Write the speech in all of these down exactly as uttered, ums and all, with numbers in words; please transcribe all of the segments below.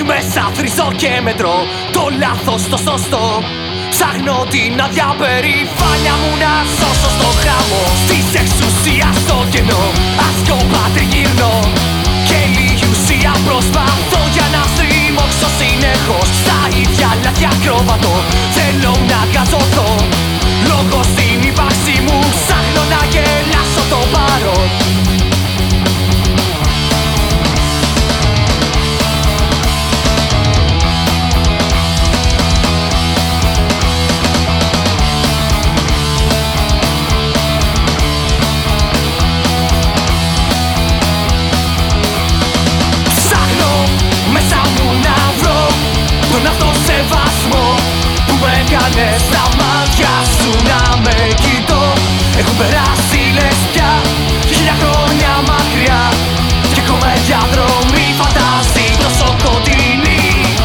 μέσα θρίζω και μετρώ το λάθος στο σωστό. Ψάχνω την άδεια περηφάνια μου να σώσω στο χάμο. Της εξουσίας στο κενό ασκόπα τριγυρνώ και λίγη ουσία προσπαθώ για να στριμώξω συνεχώς. Στα ίδια λάθια ακροβατώ, θέλω να γκαζωθώ. Λόγω στην ύπαρξη μου ψάχνω να γελάσω το παρόν. Στα μάτια σου να με κοιτώ. Έχουν περάσει λες πια χίλια χρόνια μακριά κι ακόμα η διαδρομή φαντάζει τόσο κοντινή.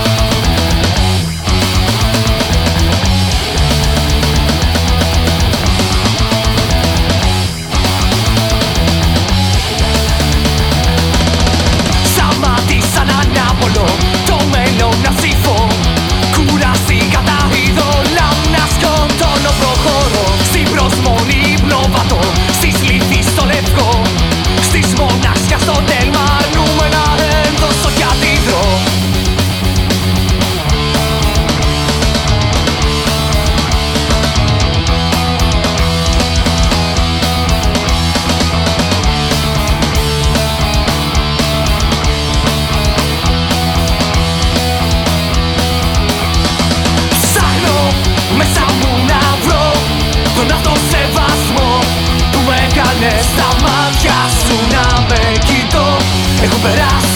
Σταμάτησα να ανάπολω το μέλλον να ψηφώ. Κουραστήκα τα είδωλα να σκοτώνω, προχωρώ. Στην προσμονή πνοβατώ, στις λύθεις στο λευκό. Στις μοναξιά στο τέλμα αρνούμε να ενδώσω κι αντιδρώ. Μέσα μου να βρω τον αυτοσεβασμό που με έκανε στα μάτια σου να με κοιτώ. Έχω περάσει